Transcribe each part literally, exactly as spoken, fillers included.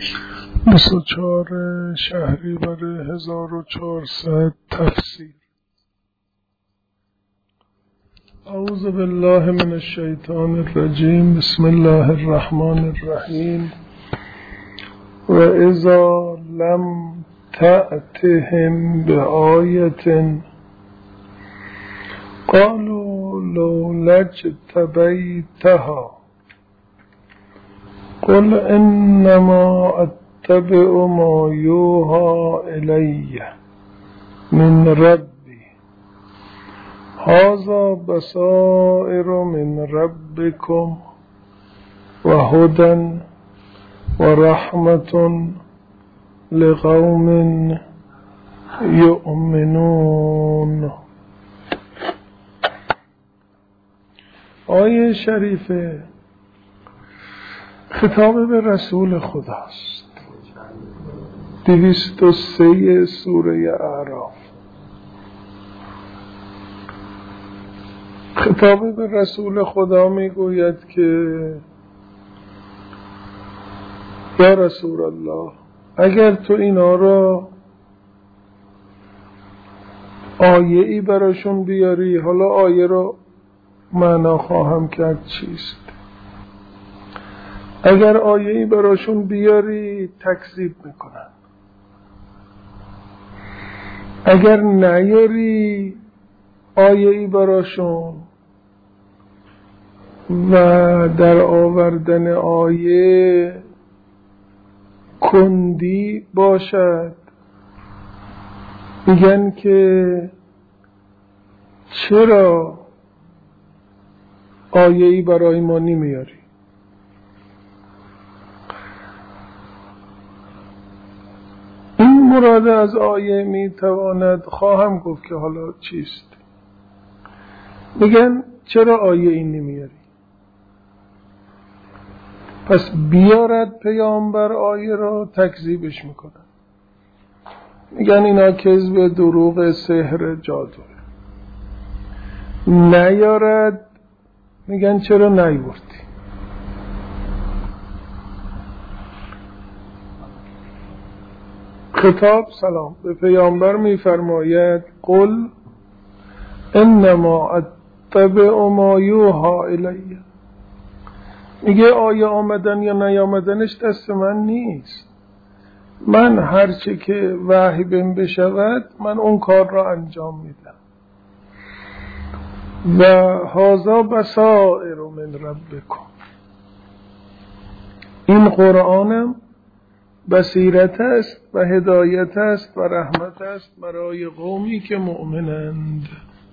بیست و چهار شهریور هزار و چهارصد تفسیر. اعوذ بالله من الشیطان الرجیم. بسم الله الرحمن الرحیم. و اذا لم تأتهم بآیة قالوا لولا اجتبیتها قل انما اتبع ما یوحى الی من ربی هذا بصائر من ربکم و هدی و رحمة لقوم یؤمنون. آیه شریفه خطاب به رسول خداست. دویست و سه سوره اعراف. خطاب به رسول خدا میگوید که یا رسول الله، اگر تو اینا را آیه ای براشون بیاری، حالا آیه رو معنا خواهم کرد چیست، اگر آیه ای براشون بیاری تکذیب میکنن، اگر نیاری آیه ای براشون و در آوردن آیه کندی باشد، میگن که چرا آیه ای برای ما نمیاری؟ این مراد از آیه میتواند، خواهم گفت که حالا چیست. میگن چرا آیه این نمیاری؟ پس بیارد پیامبر آیه را، تکذیبش میکنن، میگن اینا کذب، دروغ، سحر، جادو. نیارد، میگن چرا نیوردی؟ خطاب سلام به پیامبر میفرماید قل انما اتبع ما یوحى الی. میگه آیه آمدن یا نیامدنش دست من نیست، من هرچه که وحی بهم بشود من اون کار را انجام میدم. و هذا بصائر من ربکم، این قرآنم بصیرت است و هدایت است و رحمت است برای قومی که مؤمنند.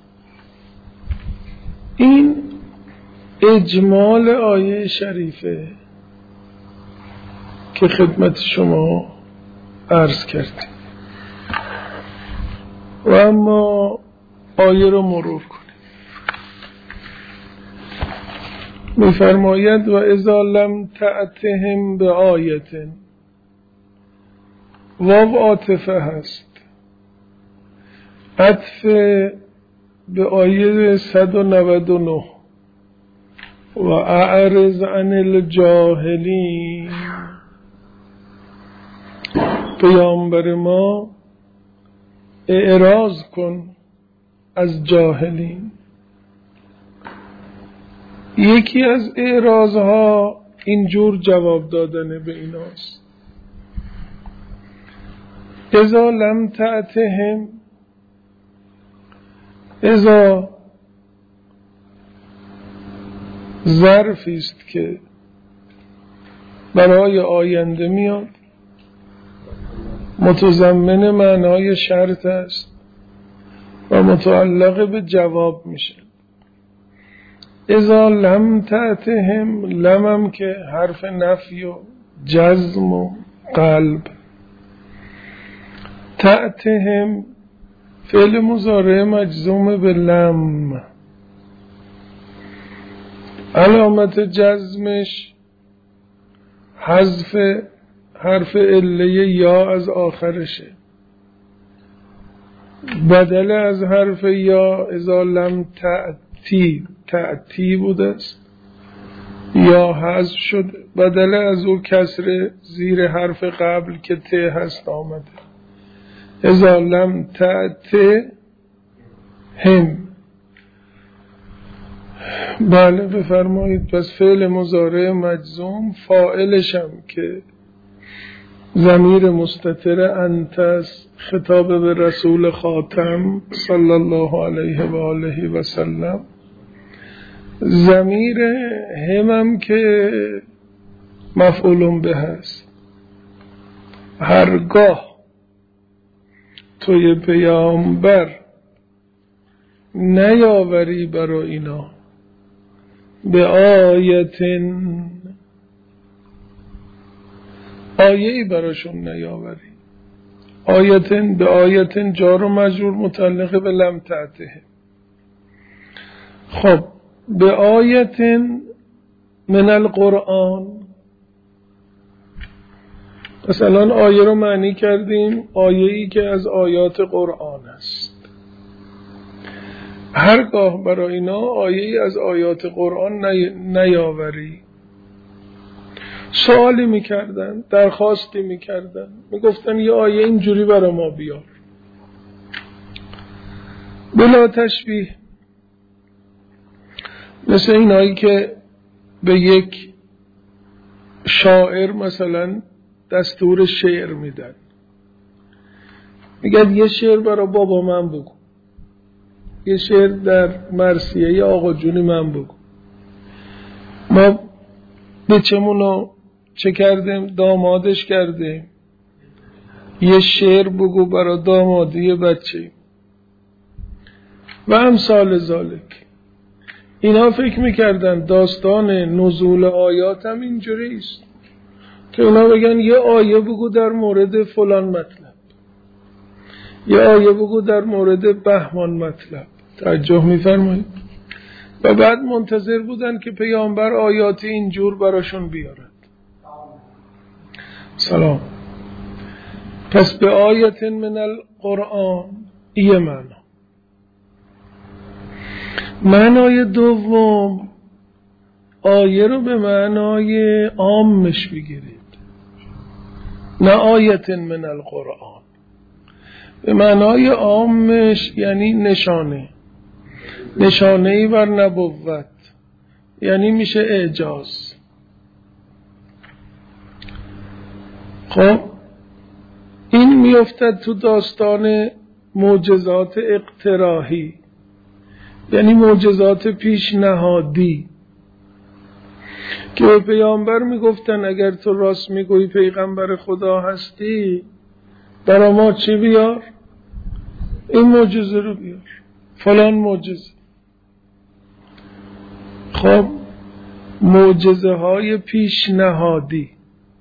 این اجمال آیه شریفه که خدمت شما عرض کردیم. و اما آیه رو مرور کنیم. میفرماید و اذا لم تأتهم بآیة، واو عاطفه هست، عطف به آیه صد و نود و نه و اعرض عن الجاهلین. پیامبر ما اعراض کن از جاهلین. یکی از اعراضها اینجور جواب دادن به ایناست. اذا لم تأتهم، اذا ظرفی است که برای آینده میاد، متضمن معنای شرط است و متعلق به جواب میشه. اذا لم تأتهم، لمم که حرف نفی و جزم و قلب، تأتهم فعل مضارع مجزوم به لم، علامت جزمش حذف حرف عله یا از آخرشه، بدل از حرف یا اذا لم تأتی تأتی بوده است یا حذف شد، بدل از او کسر زیر حرف قبل که ت هست آمده. اذا لم تأت هم. بله بفرمایید. پس فعل مضارع مجزوم فاعلشم که ضمیر مستتر انت است، خطاب به رسول خاتم صلی الله علیه و آله و سلم. ضمیر همم که مفعول به هست. هرگاه توی پیامبر نیاوری برای اینا به آیتن، آیه‌ای براشون نیاوری. آیتن به آیتن جار و مجرور متعلق به لم تأته. خب به آیتن من القرآن، مثلا آیه رو معنی کردیم آیه‌ای که از آیات قرآن است. هرگاه برای اینا آیه‌ای از آیات قرآن نی... نیاوری. سوالی میکردن، درخواستی میکردن، میگفتن یه آیه اینجوری برای ما بیار بلا تشبیه. مثل این آیه که به یک شاعر مثلا دستور شعر میدن، میگن یه شعر برای بابا من بگو، یه شعر در مرثیه یه آقا جونی من بگو. ما بچمونو چه کردیم؟ دامادش کردیم، یه شعر بگو برای دامادی بچه و امثال ذالک. اینا فکر میکردن داستان نزول آیات هم اینجوری است که اونا بگن یه آیه بگو در مورد فلان مطلب، یه آیه بگو در مورد بهمان مطلب. توجه میفرمایید؟ و بعد منتظر بودن که پیامبر آیات اینجور براشون بیارد. سلام. پس به آیت من القرآن یه معنا. معنای دوم، آیه رو به معنای عامش بگیرید، نه آیت من القرآن. به معنای عامش یعنی نشانه، نشانه‌ای بر نبوت، یعنی میشه اعجاز. خب این میافتد تو داستان معجزات اقتراحی، یعنی معجزات پیشنهادی که به پیامبر میگفتن اگر تو راست میگویی پیغمبر خدا هستی برای ما چی بیار؟ این معجزه رو بیار، فلان معجزه. خب معجزه های پیشنهادی،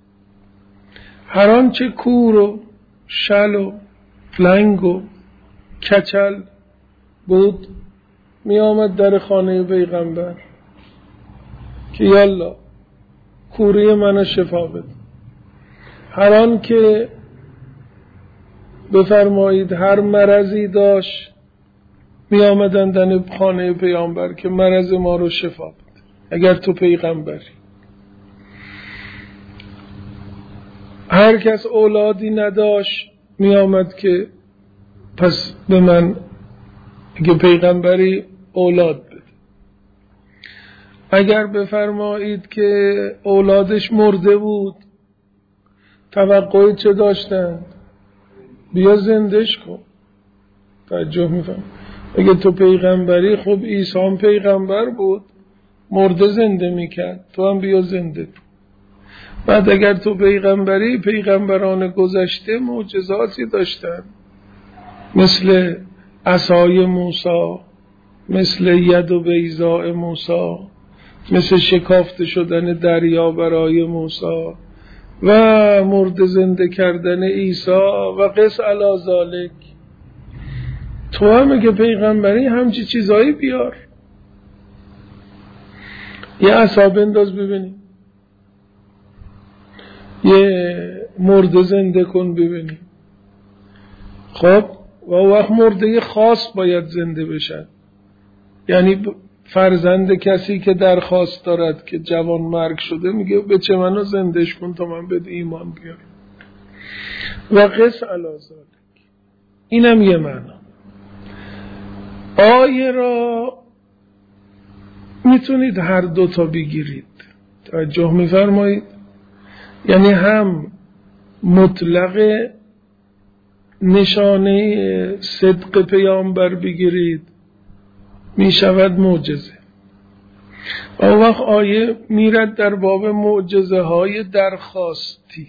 هر آنچه کور و شل و لنگ و کچل بود می آمد در خانه پیغمبر که یالا کوری منو شفا بده. هر آن که بفرمایید هر مرضی داشت می آمدن در خانه پیغمبر که مرض ما رو شفا بده اگر تو پیغمبری. هر کس اولادی نداشت می آمد که پس به من اگه پیغمبری اولاد بده. اگر بفرمایید که اولادش مرده بود توقعی چه داشتن؟ بیا زندش کن. توجه میفهم؟ اگه تو پیغمبری، خب عیسی هم پیغمبر بود، مرده زنده میکرد، تو هم بیا زنده کن. بعد اگر تو پیغمبری، پیغمبران گذشته معجزاتی داشتن، مثل عصای موسی، مثل ید و بیضاء موسی، مثل شکافته شدن دریا برای موسی و مرده زنده کردن عیسی و قس علی ذالک. تو هم که پیغمبری همچی چیزایی بیار. یه عصا بنداز ببینی، یه مرده زنده کن ببینی. خب و وقت مرده خاص باید زنده بشن، یعنی فرزند کسی که درخواست دارد که جوان مرگ شده میگه به چه منو زندش کن تا من بده ایمان بیارم و قس علی ذالک. اینم یه معنا. آیه را میتونید هر دوتا بگیرید، توجه میفرمایید، یعنی هم مطلق نشانه صدق پیامبر بگیرید میشود معجزه. آن وقت آیه میرد در باب معجزه های درخواستی،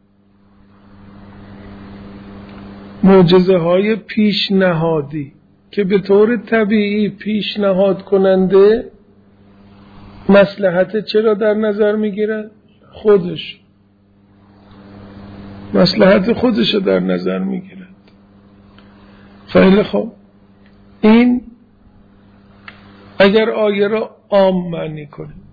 معجزه های پیشنهادی که به طور طبیعی پیشنهاد کننده مصلحت چرا در نظر میگیرد؟ خودش، مصلحت خودش در نظر میگیرد. خیلی خوب، این اگر آیه را عام معنی کنیم.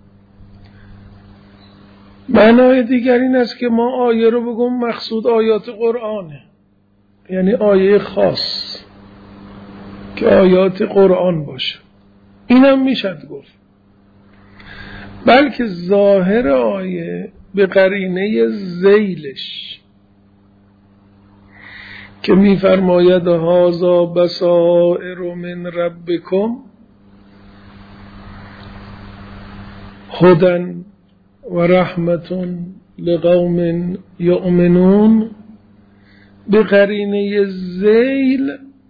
معنای دیگر این است که ما آیه رو بگم مقصود آیات قرآنه، یعنی آیه خاص که آیات قرآن باشه، اینم میشد گفت. بلکه ظاهر آیه به قرینه ذیلش که میفرماید هذا بصائر من ربکم هدی و رحمت لقوم یؤمنون، به قرینه ذیل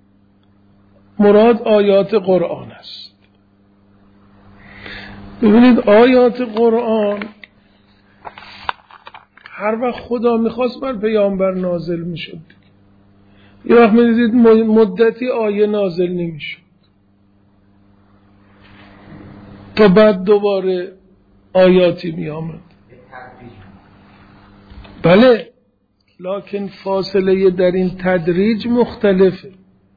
مراد آیات قرآن است. ببینید آیات قرآن هر وقت خدا میخواست بر پیامبر نازل میشد، یه وقت میدید مدتی آیه نازل نمیشد تا بعد دوباره آیاتی می آمد. بله، لکن فاصله در این تدریج مختلفه.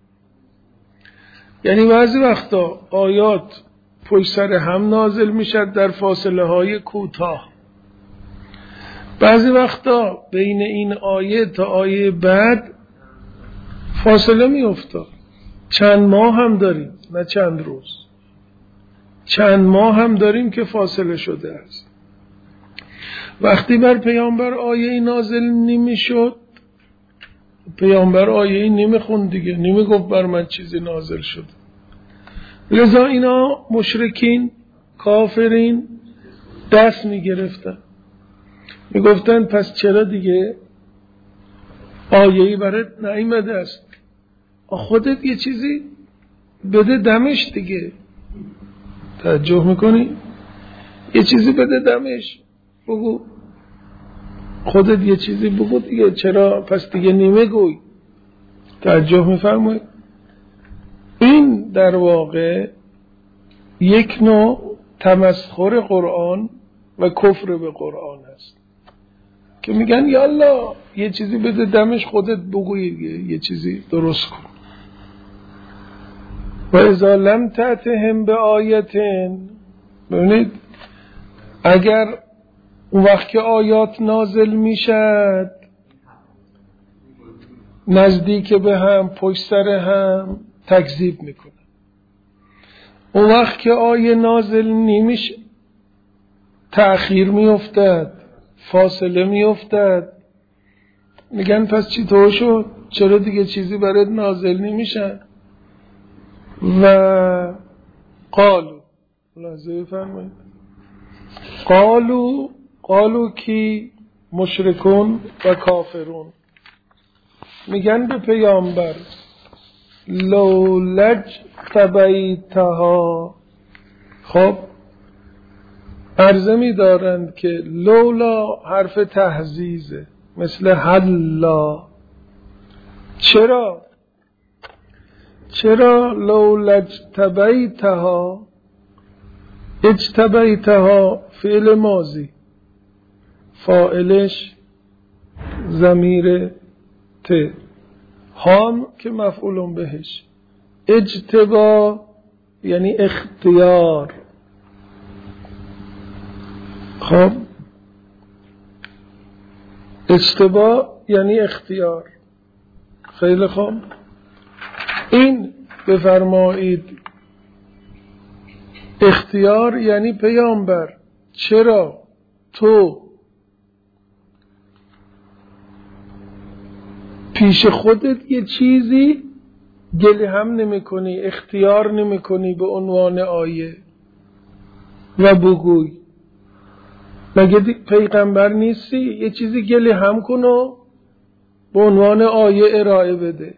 یعنی بعضی وقتا آیات پشت سر هم نازل میشد در فاصله های کوتاه، بعضی وقتا بین این آیه تا آیه بعد فاصله می افتاد. چند ماه هم داریم، نه چند روز، چند ماه هم داریم که فاصله شده است. وقتی بر پیامبر آیه نازل نمی شد، پیامبر آیه نمی خوند دیگه، نمی گفت بر من چیزی نازل شد. لذا اینا مشرکین کافرین دست می گرفتن، می گفتن پس چرا دیگه آیه‌ای برات نیامده است؟ خودت یه چیزی بده دمش دیگه. توجه میکنی؟ یه چیزی بده دمش، بگو خودت یه چیزی بگو دیگه، چرا پس دیگه نمیگوی؟ توجه میفرمایید؟ این در واقع یک نوع تمسخر قرآن و کفر به قرآن است که میگن یالا یه چیزی بده دمش، خودت بگوی دیگه، یه چیزی درست کن. و اذا لم تأتهم بآیتن، ببینید اگر اون وقت که آیات نازل میشد نزدیک به هم، پشت سر هم، تکذیب میکنن. اون وقت که آیه نازل نمیشه تأخیر میافتد، فاصله میافتد، میگن پس چی طور شد؟ چرا دیگه چیزی برات نازل نمیشه؟ و قالو، لحظه فرمایید، قالو قالو کی؟ مشرکون و کافرون میگن به پیامبر لولج تبیتها. خب عرضه می‌دارند که لولا حرف تهزیزه، مثل حلا. چرا؟ چرا لولج تبیتها؟ اجتبیتها فعل ماضی، فاعلش ضمیر ت، هام که مفعول بهش. اجتبا یعنی اختیار. خب اجتبا یعنی اختیار. خیلی خوب، این بفرمایید اختیار یعنی پیامبر چرا تو پیش خودت یه چیزی گله هم نمی کنی، اختیار نمی کنی به عنوان آیه و بگوی؟ مگه پیغمبر نیستی؟ یه چیزی گله هم کن و به عنوان آیه ارائه بده.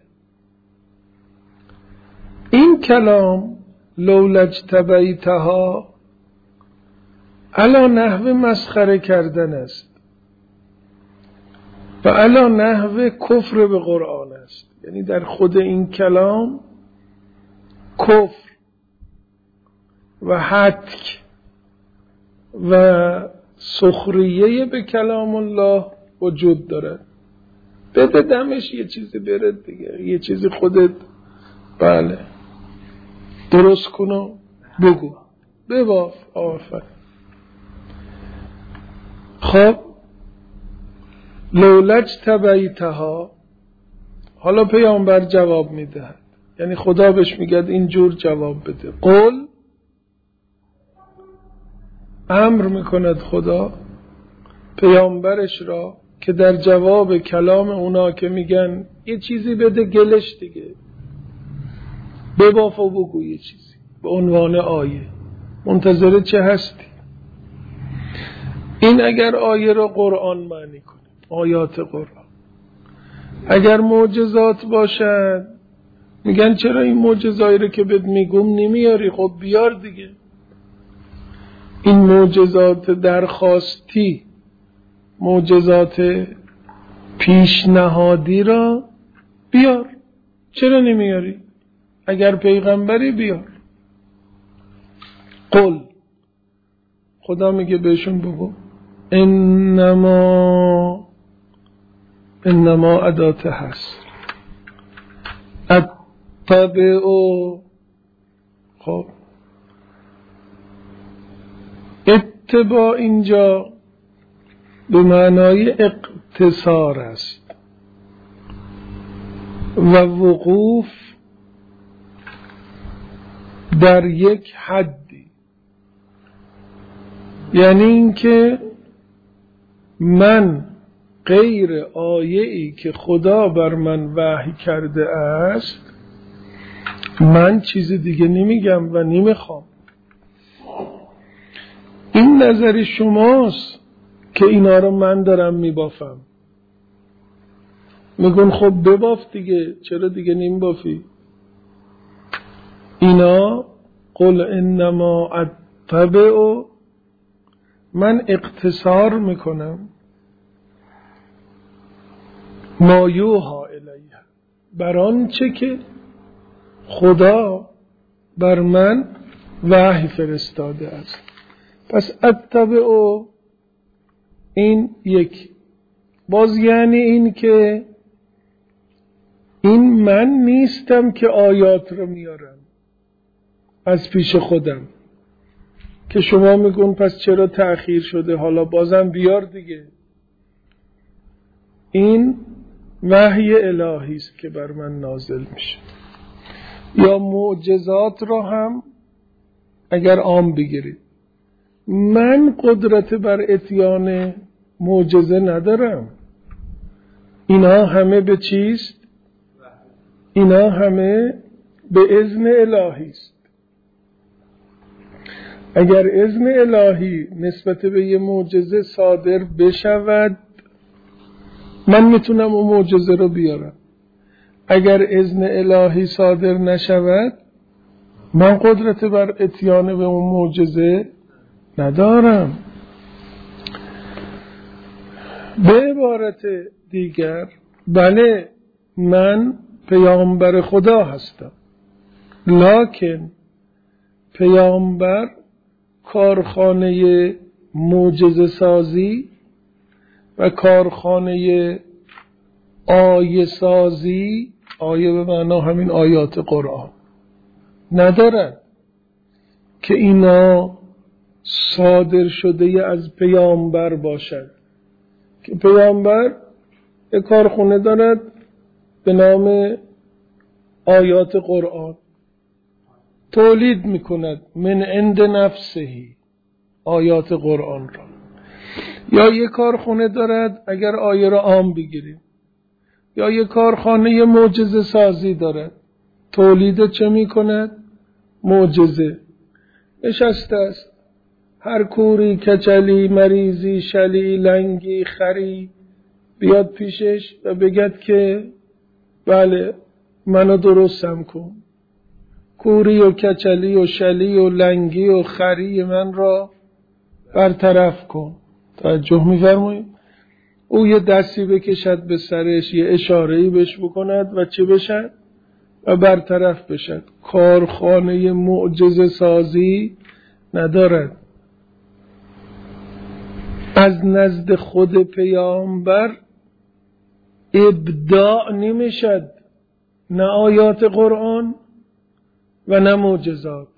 این کلام لولا اجتبیتها علی نحو مسخره کردن است و علی نحو کفر به قرآن است. یعنی در خود این کلام کفر و حتک و سخریه به کلام الله وجود دارد. بده دمش یه چیزی برد دیگه، یه چیزی خودت بله درست کن و بگو بباف. آفر خب لولا اجتبیتها، حالا پیامبر جواب میدهد، یعنی خدا بهش میگه اینجور جواب بده. قول امر میکند خدا پیامبرش را که در جواب کلام اونا که میگن یه چیزی بده گلش دیگه، بباف و بگو یه چیزی به عنوان آیه. منتظر چه هستی؟ این اگر آیه را قرآن معنی کنیم، آیات قرآن. اگر معجزات باشد میگن چرا این معجزایی رو که بهت میگم نمیاری؟ خب بیار دیگه. این معجزات درخواستی، معجزات پیشنهادی را بیار، چرا نمیاری؟ اگر پیغمبری بیار. قل، خدا میگه بهشون بگو انما انما ادات هست اتبعو. خب اتباع اینجا به معنای اقتصار است و وقوف در یک حدی، یعنی اینکه من غیر آیه‌ای که خدا بر من وحی کرده است من چیز دیگه نمیگم و نمیخوام. این نظر شماست که اینا رو من دارم میبافم. میگن خب بباف دیگه، چرا دیگه نمیبافی؟ اینا قل انما اتبع، من اقتصار میکنم ما یوحی الیه، بر آنچه که خدا بر من وحی فرستاده است. پس اتبع این یک باز یعنی این که این من نیستم که آیات رو میارم از پیش خودم که شما میگون پس چرا تأخیر شده، حالا بازم بیار دیگه. این وحی الهی است که بر من نازل میشه. یا معجزات را هم اگر عام بگیرید، من قدرت بر اتیان معجزه ندارم. اینا همه به چیست؟ اینا همه به اذن الهی است. اگر اذن الهی نسبت به یه معجزه صادر بشود من میتونم اون معجزه رو بیارم. اگر اذن الهی صادر نشود من قدرت بر اتیان به اون معجزه ندارم. به عبارت دیگر بله من پیامبر خدا هستم، لکن پیامبر کارخانه معجزه سازی و کارخانه آیه سازی، آیه به معنا همین آیات قرآن، ندارد که اینا صادر شده از پیامبر باشد. که پیامبر یک کارخانه دارد به نام آیات قرآن، تولید میکند من عند نفسهی آیات قرآن را. یا یک کارخانه دارد، اگر آیه را عام بگیریم، یا یک کارخانه معجزه سازی دارد، تولید چه میکند؟ معجزه. نشسته است، هر کوری، کچلی، مریضی، شلی، لنگی، خری بیاد پیشش و بگد که بله منو درستم کن، کوری و کچلی و شلی و لنگی و خری من را برطرف کن. توجه می‌فرمایید؟ او یه دستی بکشد به سرش، یه اشاره‌ای بهش بکند و چه بشد؟ و برطرف بشد. کارخانه معجزه سازی ندارد. از نزد خود پیامبر ابداع نمیشد، نه آیات قرآن و نه معجزات.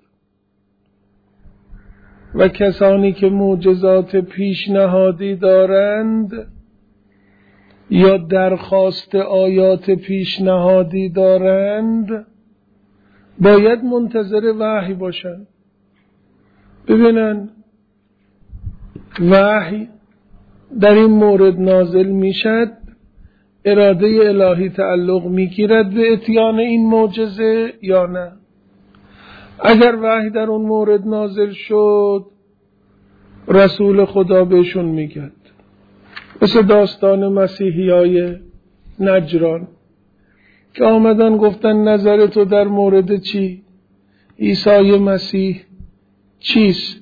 و کسانی که معجزات پیشنهادی دارند یا درخواست آیات پیشنهادی دارند باید منتظر وحی باشند. ببینن وحی در این مورد نازل میشد، اراده الهی تعلق میگیرد به اتیان این معجزه یا نه. اگر وحی در اون مورد نازل شد رسول خدا بهشون میگد، مثل داستان مسیحیای نجران که آمدن گفتن نظر تو در مورد چی؟ عیسی مسیح چیست؟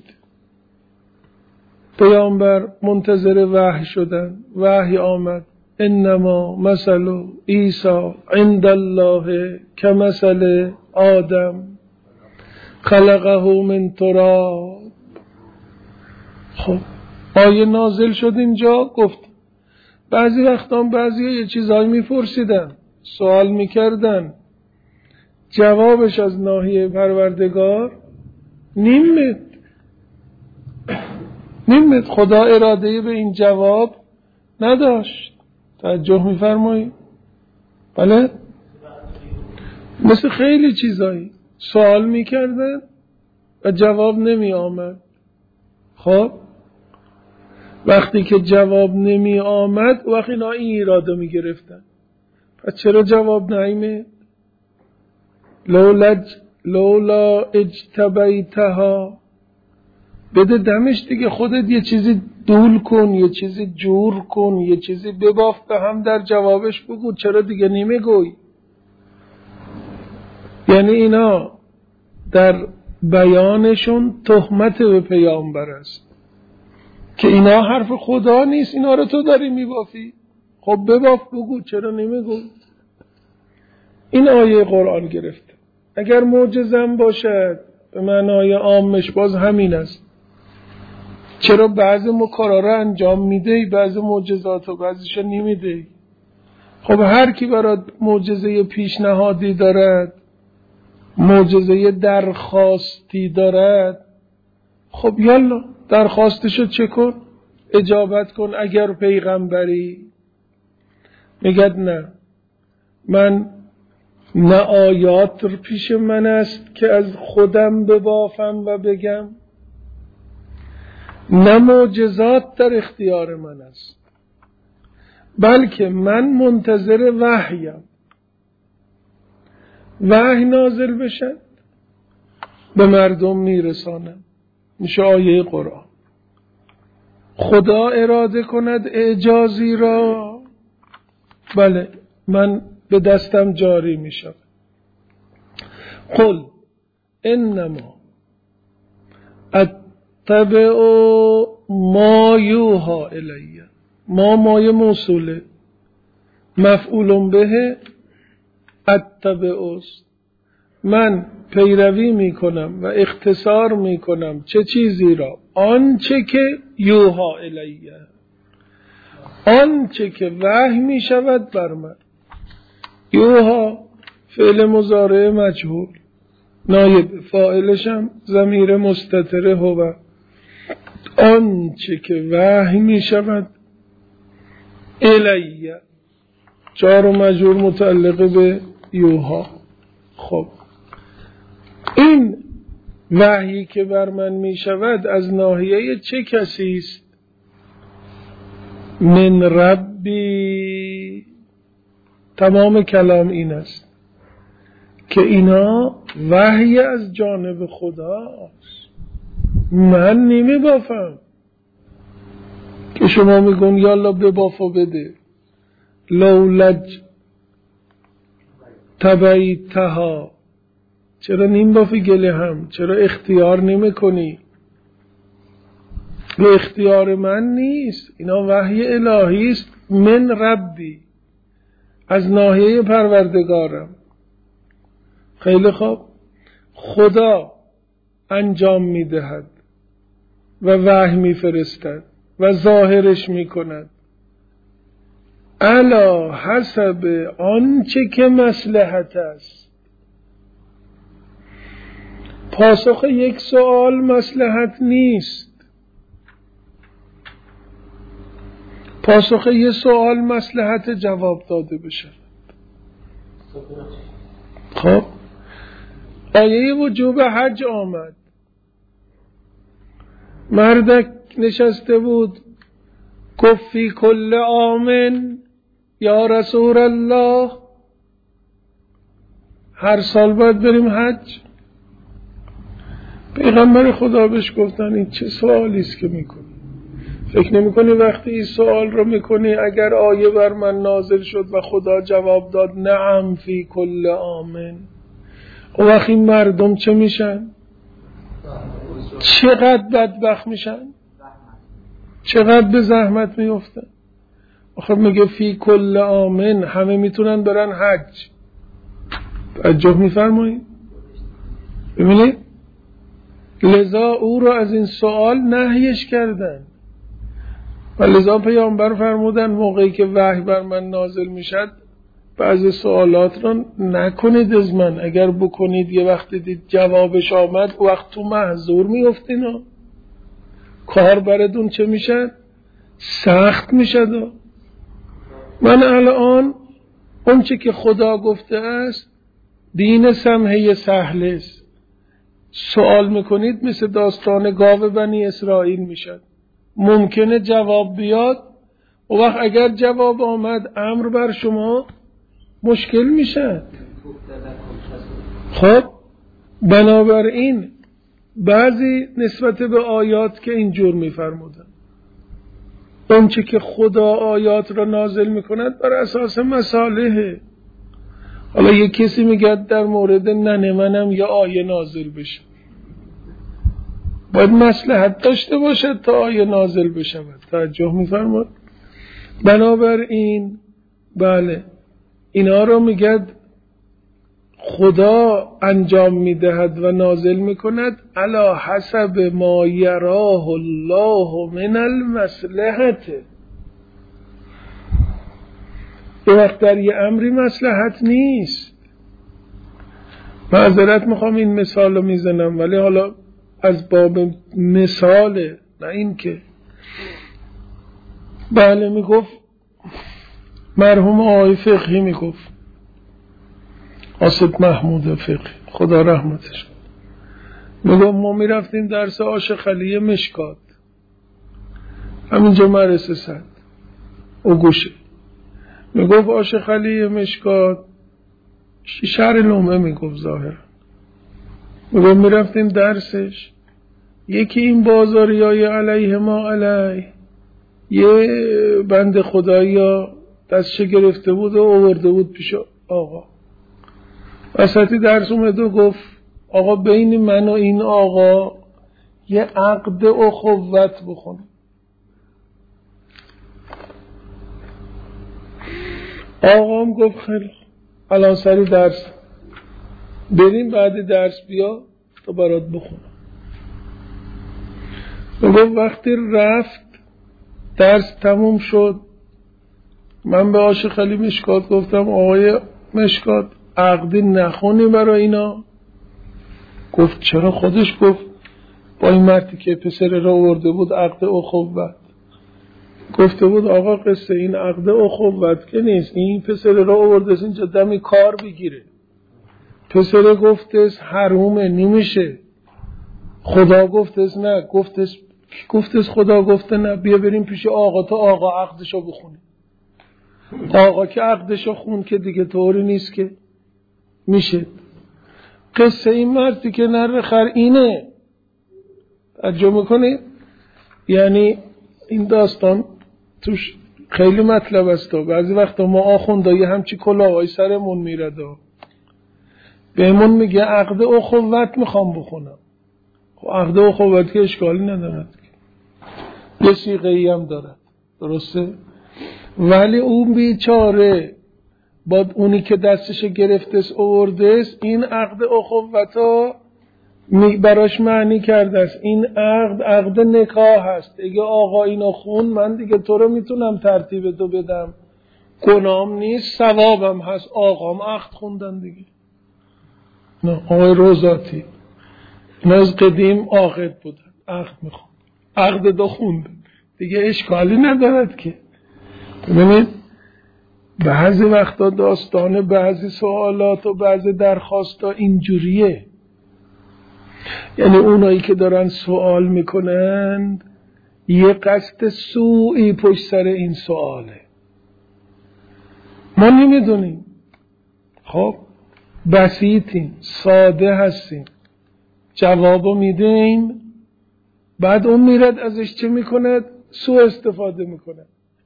پیامبر منتظر وحی شدن، وحی آمد انما مثل عیسی عند الله کمثل آدم خلقه من تراب. خب آیه نازل شد اینجا، گفت بعضی وقتا بعضی یه چیزایی میپرسیدن، سوال میکردن، جوابش از ناحیه پروردگار نیمت نیمت خدا اراده به این جواب نداشت. توجه میفرمایید؟ بله؟ مثل خیلی چیزایی سوال میکردن و جواب نمی آمد. خب وقتی که جواب نمی آمد وقتی اینا این اراده می گرفتن، پس چرا جواب نایمه؟ لولا لولا اجتبیتها، بده دمش دیگه، خودت یه چیزی دول کن، یه چیزی جور کن، یه چیزی بباف به هم در جوابش بگو، چرا دیگه نیمه گوی؟ یعنی اینا در بیانشون تهمت به پیامبر است که اینا حرف خدا نیست، اینا رو تو داری میبافی. خب بباف بگو، چرا نمیگو؟ این آیه قرآن گرفته. اگر معجزم باشد به معنای عامش باز همین است. چرا بعضی کارا رو انجام میدهی، بعضی معجزات رو بعضیشو نمیدهی؟ خب هر کی برات معجزه پیشنهادی دارد، معجزه درخواستی دارد، خب یالا درخواستشو چه کن؟ اجابت کن. اگر پیغمبری میگد نه، من نه آیات پیش من است که از خودم ببافم و بگم، نه معجزات در اختیار من است، بلکه من منتظر وحیم. وحی نازل بشد به مردم میرسانم، میشه آیه قرآن. خدا اراده کند اعجازی را، بله من به دستم جاری میشم. قل انما اتبع ما یوحی الی، ما مایه موصوله، مفعول به اتبع است. من پیروی میکنم و اختصار میکنم چه چیزی را؟ آنچه که یوحی الیه، آنچه که وحی میشود بر من. یوحی فعل مضارع مجهول، نایب فاعلشم ضمیر مستتر هو. آنچه که وحی میشود الیه، جار و مجرور متعلق به یوحی. خب این وحیی که بر من می شود از ناحیه چه کسی است؟ من ربی. تمام کلام این است که اینا وحی از جانب خداست، من نمی بافم که شما میگون یالا ببافا بده. لولج تبعیتها، چرا نیم بافی گله هم؟ چرا اختیار نمی کنی؟ به اختیار من نیست، اینا وحی الهی است. من ربی، از ناحیه پروردگارم. خیلی خوب، خدا انجام میدهد و وحی میفرستد و ظاهرش میکند علا حسب آنچه که مصلحت است. پاسخ یک سوال مصلحت نیست، پاسخ یک سوال مصلحت جواب داده بشه. خب آیه وجوب حج آمد، مردک نشسته بود گفت فی کل آمن یا رسول الله، هر سال باید بریم حج. پیغمبر خدا بهش گفتن این چه سوالی است که میکنی؟ فکر نمی کنی وقتی این سوال رو میکنی اگر آیه بر من نازل شد و خدا جواب داد نعم فی کل آمن، و وقتی مردم چه میشن؟ چقدر بدبخت میشن؟ چقدر به زحمت میفتن؟ آخه میگه فی کل آمن، همه میتونن برن حج. توجه میفرمایید؟ ببینید، لذا او رو از این سوال نهیش کردن و لذا پیامبر فرمودن موقعی که وحی بر من نازل میشد بعضی سوالات رو نکنید از من، اگر بکنید یه وقت دید جوابش آمد وقت تو محظور میفتین و کار بردون چه میشد؟ سخت میشد. من الان اون چه که خدا گفته است دین سمحه سهل است، سوال میکنید مثل داستان گاو بنی اسرائیل میشد، ممکنه جواب بیاد و وقت اگر جواب آمد امر بر شما مشکل میشه. خب بنابراین بعضی نسبت به آیات که اینجور میفرمودن اون چه که خدا آیات را نازل میکند بر اساس مصالحه. حالا یک کسی میگه در مورد ننه منم یه آیه نازل بشه، باید مصلحت داشته باشد تا آیه نازل بشه. توجه میفرماد؟ بنابراین بله اینا رو میگه خدا انجام میدهد و نازل میکند علی حسب ما یراه الله من المصلحت. یه وقت در یه امری مصلحت نیست. معذرت میخوام این مثال رو میزنم ولی حالا از باب مثاله، نه این که بله میگفت مرحوم آقای فقهی میگفت آصف محمود فقهی خدا رحمتش میگفت ما میرفتیم درس عاشق علی مشکات همینجا مرسه صد او گوشه، میگفت عاشق علی مشکات شهر لومه میگفت ظاهرا، میگفت میرفتیم درسش یکی این بازاری های علیه ما علیه یه بند خدایی ها دستش گرفته بود و آورده بود پیش آقا، وسطی درس اومد و گفت آقا بین من و این آقا یه عقد اخوت بخون. آقا هم گفت خیلی الان سری درس بریم بعد درس بیا تا برات بخونم. میگفت وقتی رفت درس تموم شد من به عاشق علی مشکات گفتم آقای مشکات عقدی نخونی برای اینا؟ گفت چرا؟ خودش گفت با این مردی که پسر را آورده بود عقد اخوت گفته بود آقا قصه این عقد اخوت که نیست، این پسر را آورده اینجا دمی کار بگیره. پسر گفته حرومه نمیشه، خدا گفتش نه، گفتش گفتش خدا گفته نه، بیا بریم پیش آقا تا آقا عقدشو بخونه. آقا که عقدشو خون که دیگه طوری نیست که میشه. قصه این مردی که نره خر اینه. توجه میکنید؟ یعنی این داستان توش خیلی مطلب است. بعضی وقتا ما آخوندایی همچی کلاهای سرمون میرده، بهمون میگه عقد اخوت میخوام بخونم. خب عقد اخوت که اشکالی ندارد، یه صیغه‌ای هم دارد، درسته؟ ولی اون بیچاره با اونی که دستش گرفتس آوردس این عقد اخوتا براش معنی کرده است. این عقد عقد نکاح هست. اگه آقا اینو خون من دیگه تو رو میتونم ترتیب تو بدم، گناهم نیست، ثوابم هست. آقام عقد خوندن دیگه. نه آقای روزاتی اینا از قدیم عاقد بودن، عقد میخوند، عقد دو خوندن دیگه، اشکالی ندارد که. ببینید بعضی وقتا داستان بعضی سوالات و بعضی درخواستا اینجوریه، یعنی اونایی که دارن سوال میکنند یه قصد سوئی پشت سر این سواله، ما نمیدونیم. خب بسیطیم، ساده هستیم، جوابو میدیم، بعد اون میرد ازش چه میکند؟ سوء استفاده میکنه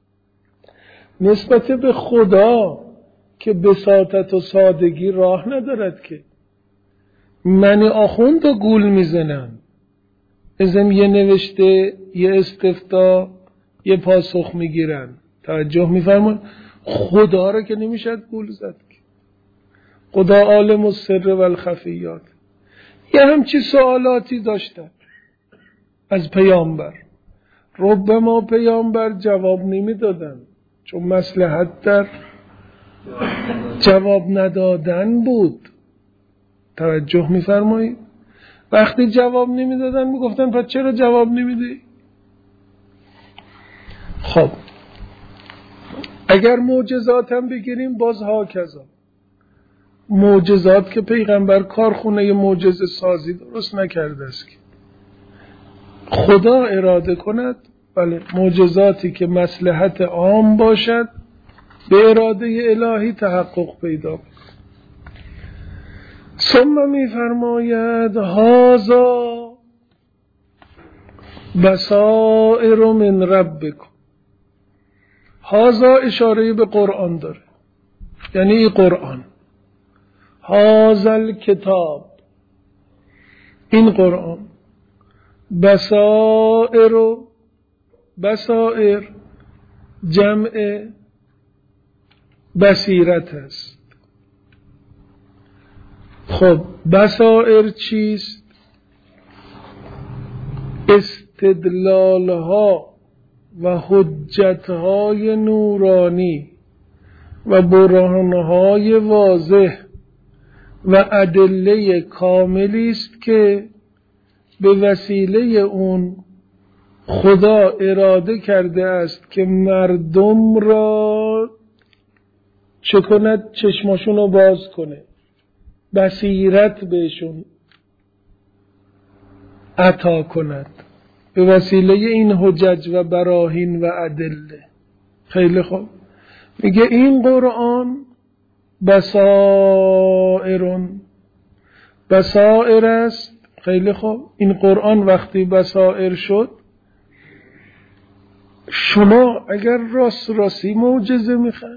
نسبت به خدا که بساطت و سادگی راه ندارد که. من آخوند و گول میزنن، ازم یه نوشته، یه استفتا، یه پاسخ میگیرن. توجه میفرمون؟ خدا رو که نمیشد گول زد که. خدا عالم السر و الخفیات. یه همچی سوالاتی داشتن از پیامبر، ربما پیامبر جواب نمیدادن چون مصلحت در جواب ندادن بود. توجه میفرمایید؟ وقتی جواب نمیدادن میگفتن پس چرا جواب نمیدی؟ خب اگر معجزات هم بگیریم باز ها کذا، معجزات که پیغمبر کارخونه معجزه سازی درست نکرده است که. خدا اراده کند بله معجزاتی که مصلحت عام باشد به اراده الهی تحقق پیدا کند. ثم میفرماید هذا بصائر من ربکم. هذا اشاره به قرآن داره، یعنی این قرآن، هذا الکتاب، این قرآن. بصائر و بصائر جمع بصیرت است. خب بصائر چیست؟ استدلال ها و حجت های نورانی و برهان های واضح و ادله کاملی است که به وسیله اون خدا اراده کرده است که مردم را چه کند؟ چشماشون رو باز کنه، بصیرت بهشون عطا کند به وسیله این حجج و براهین و ادله. خیلی خوب، میگه این قرآن بصائرون، بصائر است. خیلی خوب، این قرآن وقتی بصائر شد، شما اگر راست راستی معجزه میخوان،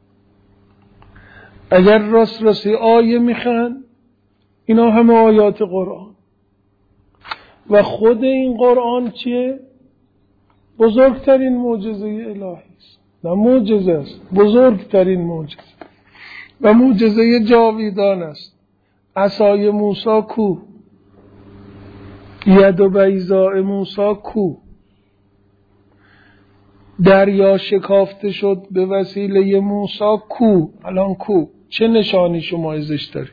اگر راست راستی آیه میخوان، اینا همه آیات قرآن. و خود این قرآن چیه؟ بزرگترین معجزه الهی است. نه معجزه است، بزرگترین معجزه و معجزه جاویدان است. عصای موسی کو؟ ید و بیضاء موسی کو؟ دریا شکافته شد به وسیله موسی کو؟ الان کو؟ چه نشانی شما ازش دارید؟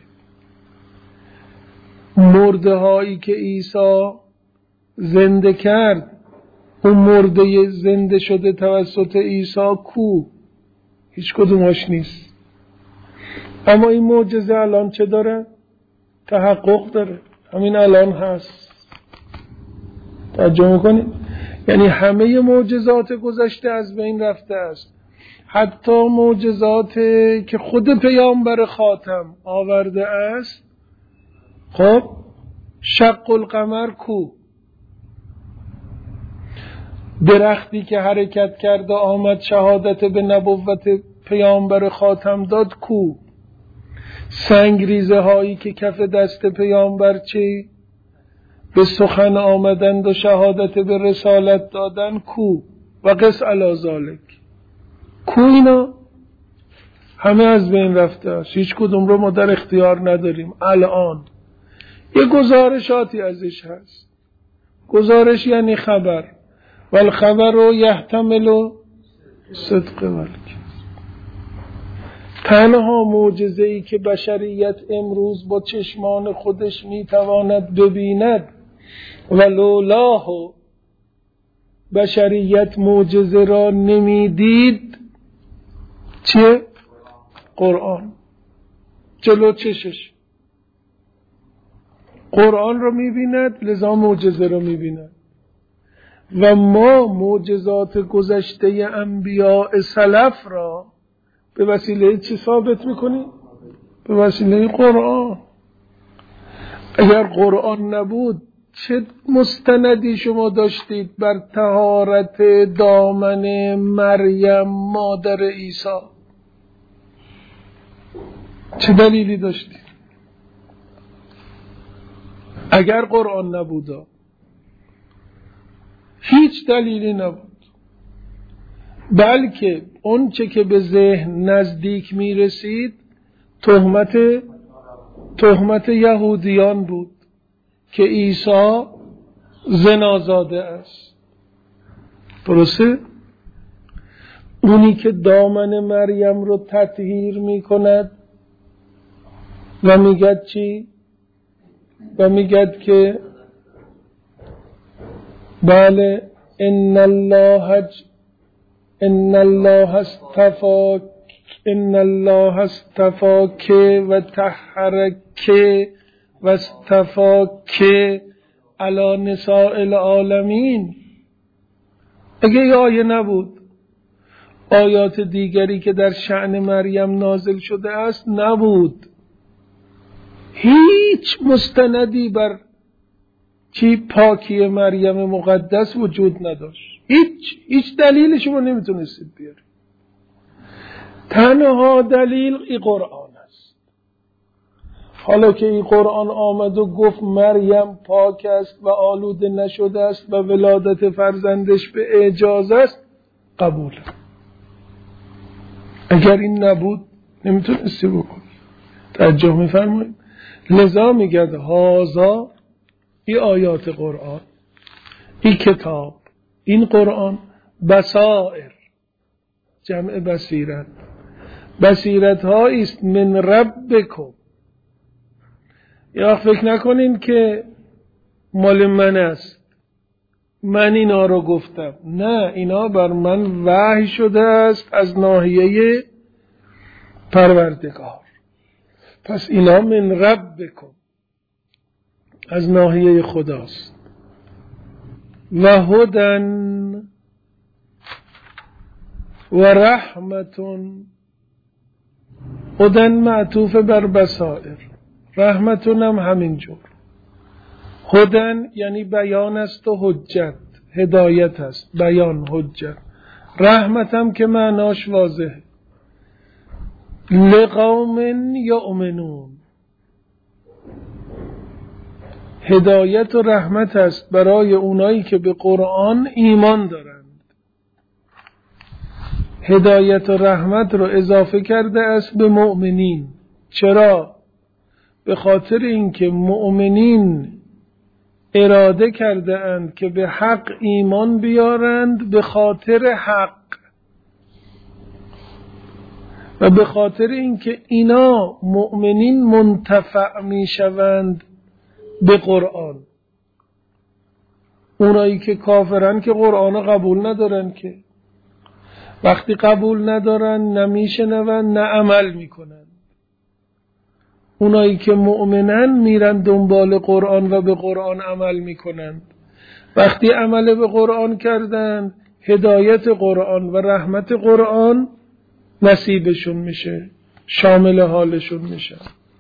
مرده هایی که عیسی زنده کرد، اون مرده زنده شده توسط عیسی کو؟ هیچ کدومش نیست. اما این معجزه الان چه داره؟ تحقق داره، همین الان هست. توجه میکنید؟ یعنی همه معجزات گذشته از بین رفته است، حتی معجزات که خود پیامبر خاتم آورده است. خب شق القمر کو؟ درختی که حرکت کرده آمد شهادت به نبوت پیامبر خاتم داد کو؟ سنگریزه هایی که کف دست پیامبر چی؟ به سخن آمدند و شهادت به رسالت دادن کو؟ و قس علی ذالک کو؟ اینا همه از بین رفته است، هیچ کدوم رو ما در اختیار نداریم. الان یه گزارشاتی ازش هست. گزارش یعنی خبر، والخبر رو یحتمل صدق والکذب. تنها معجزه‌ای که بشریت امروز با چشمان خودش میتواند ببیند و لولاه بشریت معجزه را نمیدید چه؟ قرآن. جلو چشش قرآن رو میبیند، لذا معجزه رو میبیند. و ما معجزات گذشته انبیاء سلف را به وسیله چی ثابت میکنیم؟ به وسیله قرآن. اگر قرآن نبود چه مستندی شما داشتید بر طهارت دامن مریم مادر عیسی؟ چه دلیلی داشتید؟ اگر قرآن نبود هیچ دلیلی نبود، بلکه اون چه که به ذهن نزدیک می رسید تهمت تهمت یهودیان بود که عیسی زنازاده است. درسته؟ اونی که دامن مریم رو تطهیر می کند و میگد چی؟ و میگد که بله ان الله ان الله استفاک ان الله استفاک و طهرک و استفاک علی نساء العالمین. اگه یه آیه نبود، آیات دیگری که در شأن مریم نازل شده است نبود، هیچ مستندی بر چی پاکی مریم مقدس وجود نداشت. هیچ هیچ دلیل شما نمیتونستید بیارید. تنها دلیل این قرآن است. حالا که این قرآن آمد و گفت مریم پاک است و آلوده نشده است و ولادت فرزندش به اعجاز است، قبول. اگر این نبود نمیتونستی بکنی. توجه میفرمایید؟ لذا میگه هازا، این آیات قرآن، این کتاب، این قرآن بصائر، جمع بصیرت، بصیرت هایی است من ربکم. یا فکر نکنین که مال من است، من اینا رو گفتم. نه، اینا بر من وحی شده است از ناحیه پروردگار. پس اینا من ربکم، از ناحیه خداست. و هدن و رحمتون، هدن معطوف بر بصائر، رحمتون هم همینجور. هدن یعنی بیان است و حجت، هدایت است، بیان، حجت. رحمت هم که معناش واضح، لقوم یؤمنون، هدایت و رحمت است برای اونایی که به قرآن ایمان دارند. هدایت و رحمت رو اضافه کرده است به مؤمنین. چرا؟ به خاطر اینکه مؤمنین اراده کرده اند که به حق ایمان بیارند، به خاطر حق و به خاطر اینکه اینا مؤمنین منتفع می شوند به قرآن. اونایی که کافرن که قرآن قبول ندارن، که وقتی قبول ندارن نمیشنون نه عمل میکنن. اونایی که مؤمنن میرن دنبال قرآن و به قرآن عمل میکنن. وقتی عمل به قرآن کردن هدایت قرآن و رحمت قرآن نصیبشون میشه، شامل حالشون میشه.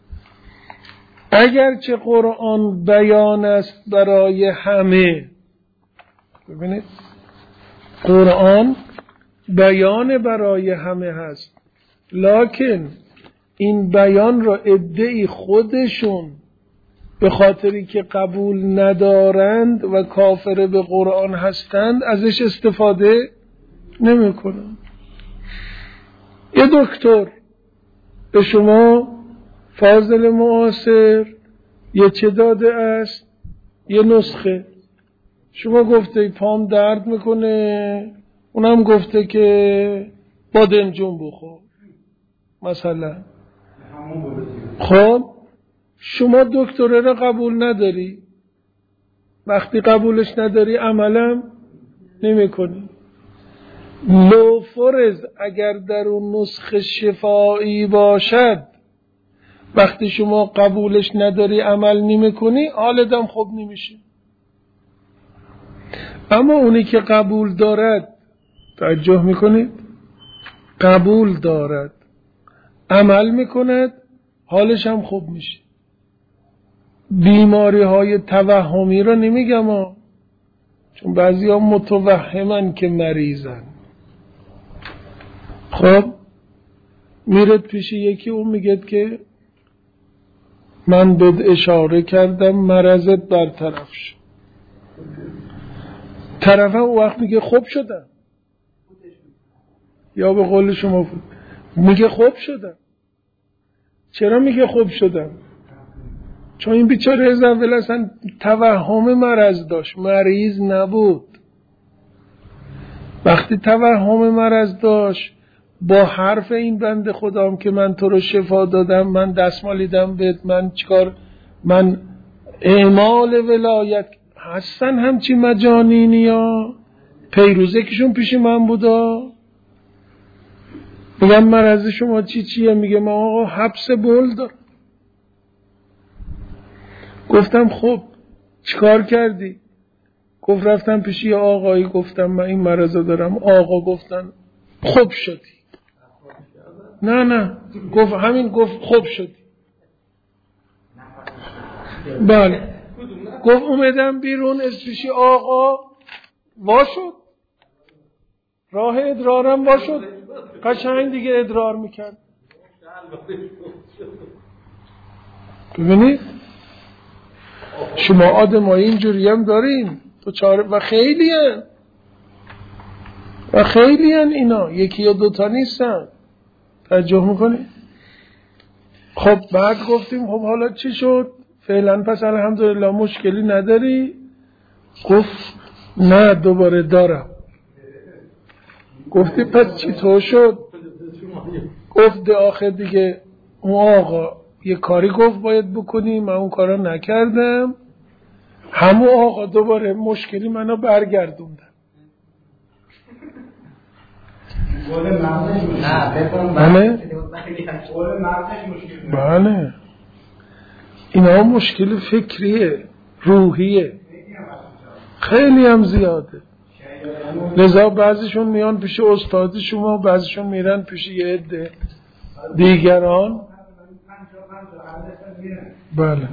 اگرچه قرآن بیان است برای همه، ببینید قرآن بیان برای همه هست، لکن این بیان را عده‌ای خودشون به خاطری که قبول ندارند و کافر به قرآن هستند ازش استفاده نمی کنند. یه دکتر به شما فاضل معاصر یه چه داده است؟ یه نسخه. شما گفته پام درد میکنه، اونم گفته که بادمجون بخور مثلا. خب شما دکتره را قبول نداری، وقتی قبولش نداری عملم نمی کنی. لو فرض اگر در اون نسخه شفایی باشد، وقتی شما قبولش نداری عمل نمی کنی، حالتم خوب نمیشه. اما اونی که قبول دارد، توجه میکنید، قبول دارد عمل میکند، حالش هم خوب میشه. بیماری های توهمی را نمیگم ها، چون بعضی ها متوهمن که مریضن. خب میرد پیش یکی، اون میگه که من بهت اشاره کردم مرضت برطرف شد، طرف هم وقت میگه خوب شدم، یا به قول شما میگه خوب شدم. چرا میگه خوب شدم؟ چون این بیچاره از اول اصلا توهم مرض داشت، مریض نبود. وقتی توهم مرض داشت، با حرف این بنده خدام که من تو رو شفا دادم، من دستمالیدم بهت، من چیکار، من اعمال ولایت، هستن همچی مجانینی ها. پیروزه کشون پیش من بودا، میگم مرض شما چی چیه؟ میگه ما آقا حبس بول دارم. گفتم خب چیکار کردی؟ گفت رفتم پیش یه آقایی، گفتم من این مرض دارم. آقا گفتن خوب شدی. نه نه گفت همین، گفت خوب شدی. بله. گفت اومدم بیرون از پیش آقا، وا شد، راه ادرارم وا شد، قشنگ دیگه ادرار میکرد. ببینید شما آدمای اینجوری هم دارین تو چاره، و خیلی هن و خیلی هن اینا، یکی یا دوتا نیستن. توجه میکنی؟ خب بعد گفتیم خب حالا چی شد؟ فعلا پس الحمدلله مشکلی نداری؟ گفت نه دوباره دارم. گفتی پس چی تو شد؟ گفت ده آخر دیگه اون آقا یه کاری گفت باید بکنی، من اون کارا نکردم، همون آقا دوباره مشکلی منو برگردوندن. بله بله اینا مشکل فکریه، روحیه، خیلی هم زیاده. لذا بعضیشون میان پیش استاد شما، بعضیشون میرن پیش یه عده دیگران. بله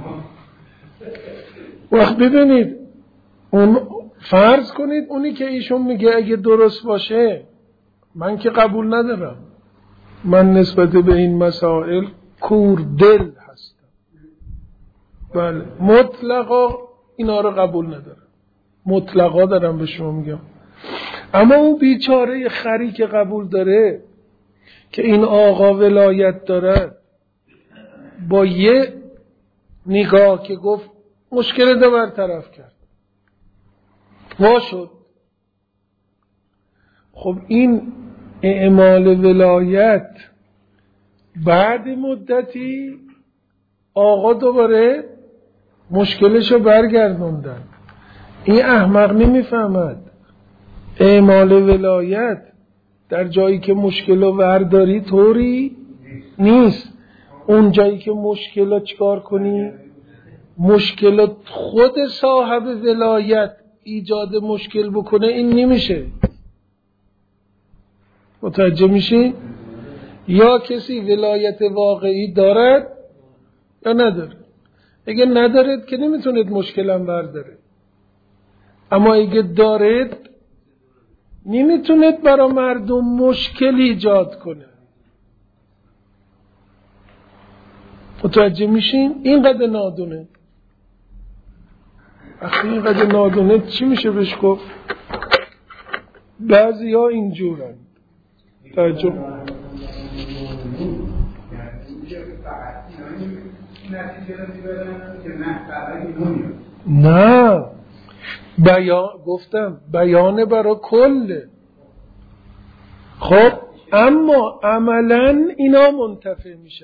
وقت ببینید، اون فرض کنید اونی که ایشون میگه اگه درست باشه، من که قبول ندارم، من نسبت به این مسائل کور دل هستم. بله مطلقا اینا رو قبول ندارم، مطلقا دارم به شما میگم. اما اون بیچاره خری که قبول داره که این آقا ولایت داره، با یه نگاه که گفت مشکل ده برطرف کرد، وا شد. خب این اعمال ولایت بعد مدتی آقا دوباره مشکلشو برگردوندن. این احمق نمیفهمد اعمال ولایت در جایی که مشکل رو ورداری طوری نیست. اون جایی که مشکل رو چکار کنی، مشکل خود صاحب ولایت ایجاد مشکل بکنه این نمیشه. متوجه میشین؟ یا کسی ولایت واقعی دارد یا نداره. اگه ندارد که نمیتونید مشکلم برداره، اما اگه دارید نمیتونید برای مردم مشکل ایجاد کنه. متوجه میشین؟ اینقدر نادونه. وقتی اینقدر نادونه چی میشه بهش گفت؟ بعضی ها اینجورن. توجه نه، بیان گفتم بیان برای کله. خب اما عملا اینا منتفع میشن،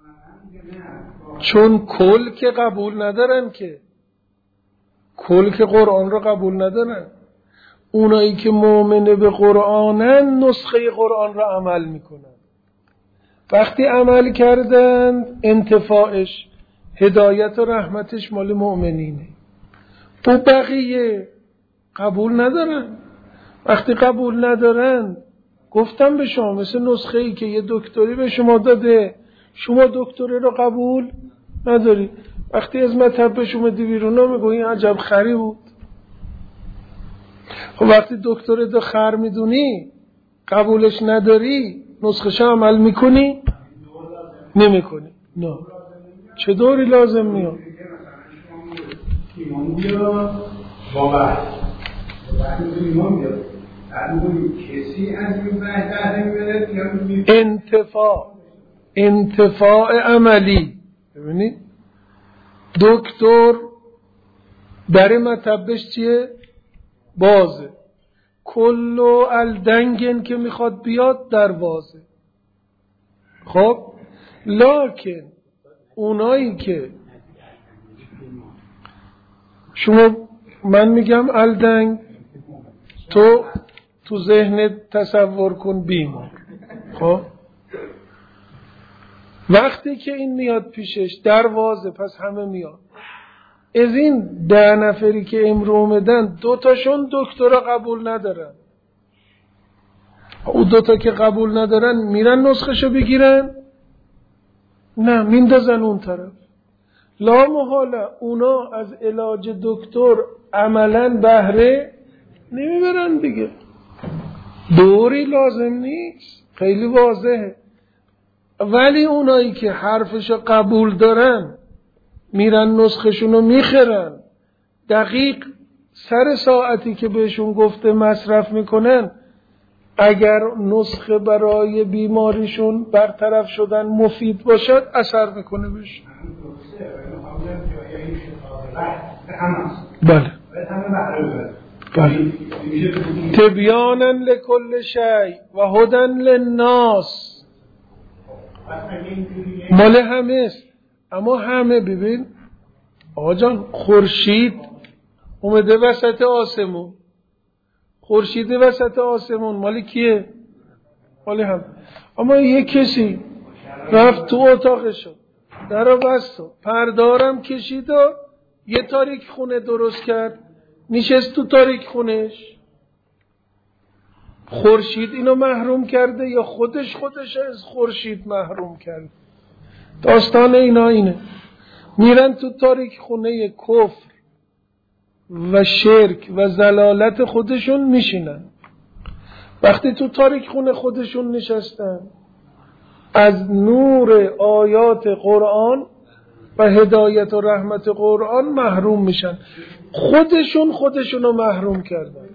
چون کل که قبول ندارن، که کل که قرآن رو قبول ندارن. اونایی که مؤمن به قرآنن نسخه قرآن رو عمل میکنن. وقتی عمل کردن انتفاعش، هدایت و رحمتش مال مؤمنینه. تو بقیه قبول ندارن. وقتی قبول ندارن، گفتم به شما مثل نسخه ای که یه دکتری به شما داده، شما دکتری رو قبول نداری. وقتی از مطب به شما دی بیرون میگو این عجب خری بود. خب وقتی دکتر دو خر میدونی قبولش نداری، نسخه‌ش عمل میکنی؟ نمیکنی. نه. چه دوری لازم میاد؟ ایمان بیاد باور وقتی ایمان بیاد کسی از این بحث میبرد انتفاع انتفاع عملی. ببینید دکتر در مطبش چیه؟ بازه. کلو الدنگن که میخواد بیاد دروازه. خب لکن اونایی که شما من میگم الدنگ، تو تو ذهنت تصور کن بیمار. خب وقتی که این میاد پیشش دروازه، پس همه میاد. از این ده نفری که امرو اومدن دو تاشون دکترا قبول ندارن. او دوتا که قبول ندارن میرن نسخشو بگیرن؟ نه، میندازن اون طرف. لا محاله اونا از علاج دکتر عملا بهره نمیبرن دیگه. دوری لازم نیست، خیلی واضحه. ولی اونایی که حرفشو قبول دارن میرن نسخشونو میخرن، دقیق سر ساعتی که بهشون گفته مصرف میکنن. اگر نسخه برای بیماریشون برطرف شدن مفید باشد اثر میکنه بهشون. بله بله. تبیانا لکل شیء و هدی للناس، مال همه است. اما همه ببین آقا جان، خورشید اومده وسط آسمون، خورشید وسط آسمون مال کیه؟ مال هم. اما یک کسی رفت تو اتاقشو درو بست و پردارم کشید و یه تاریک خونه درست کرد، نشست تو تاریک خونش. خورشید اینو محروم کرده یا خودش خودش از خورشید محروم کرده؟ داستان اینا اینه. میرن تو تاریک خونه کفر و شرک و ضلالت خودشون میشینن. وقتی تو تاریک خونه خودشون نشستن، از نور آیات قرآن و هدایت و رحمت قرآن محروم میشن. خودشون خودشونو محروم کردن.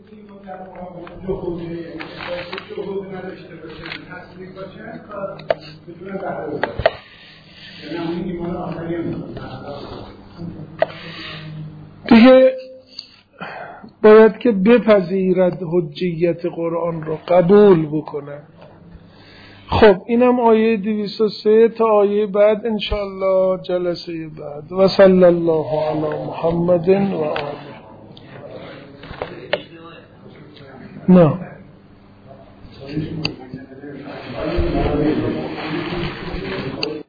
دیگه باید که بپذیرد حجیت قرآن رو، قبول بکنه. خب اینم آیه دویست و سه تا آیه بعد انشاءالله جلسه بعد. و صلی الله علی محمد و آله. نه